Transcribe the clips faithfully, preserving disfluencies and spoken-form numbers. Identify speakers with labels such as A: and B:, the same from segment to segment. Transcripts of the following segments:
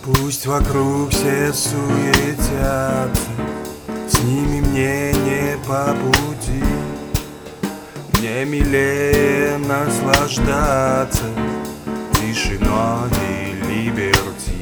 A: Пусть вокруг все суетятся, с ними мне не по пути. Мне милее наслаждаться тишиной и либерти.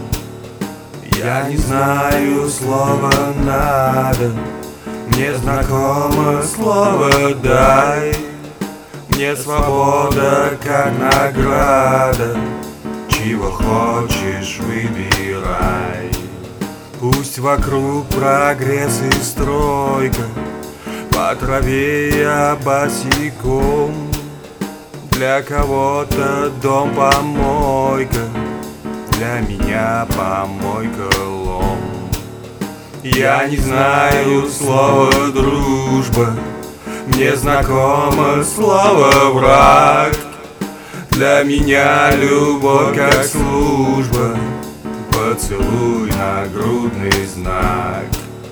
A: Я не знаю слова «надо», мне знакомо слово «дай». Мне свобода как награда, чего хочешь выбирай. Пусть вокруг прогресс и стройка, по траве я босиком. Для кого-то дом помойка, для меня помойка лом. Я не знаю слова дружба, мне знакомо слово враг. Для меня любовь как служба, поцелуй нагрудный знак.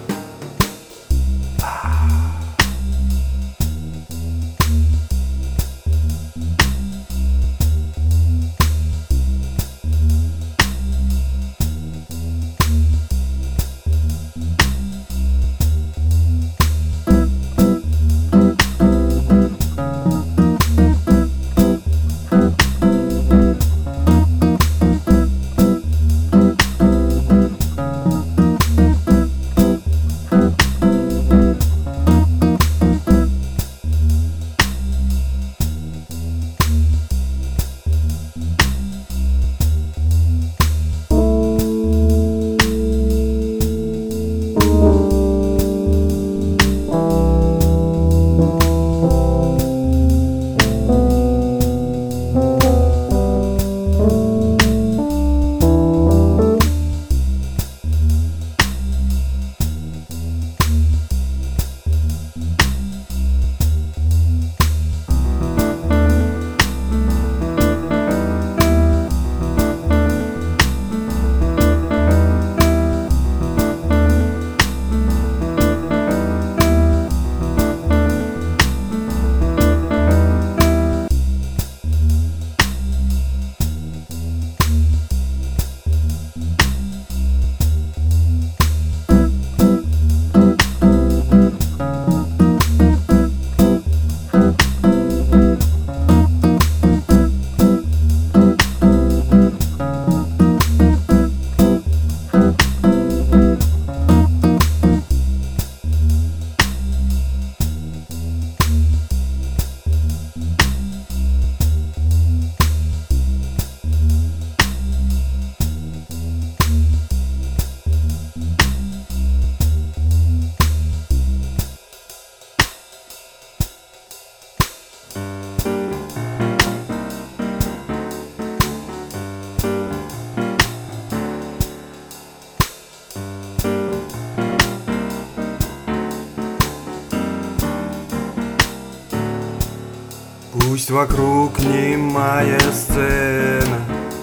A: Пусть вокруг немая сцена,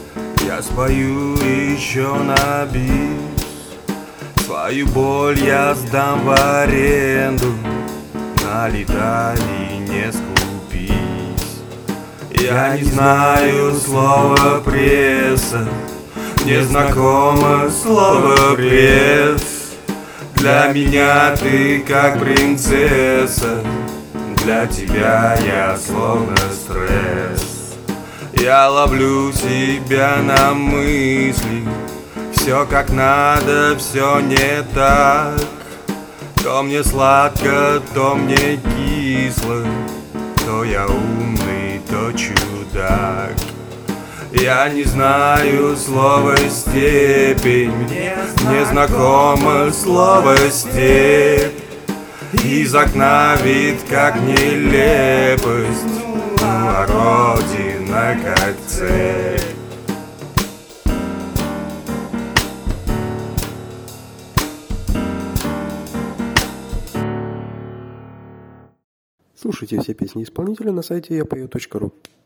A: я спою еще на бис. Свою боль я сдам в аренду, налетай, не скупись. Я не знаю слова пресса, мне знакомо слово пресс. Для меня ты как принцесса, для тебя я словно стресс. Я ловлю себя на мысли, все как надо, все не так. То мне сладко, то мне кисло, то я умный, то чудак. Я не знаю слова степень, мне знакомо слово степь. Из окна вид как нелепость, ну а родина как цепь.
B: Слушайте все песни исполнителя на сайте я пою точка ру.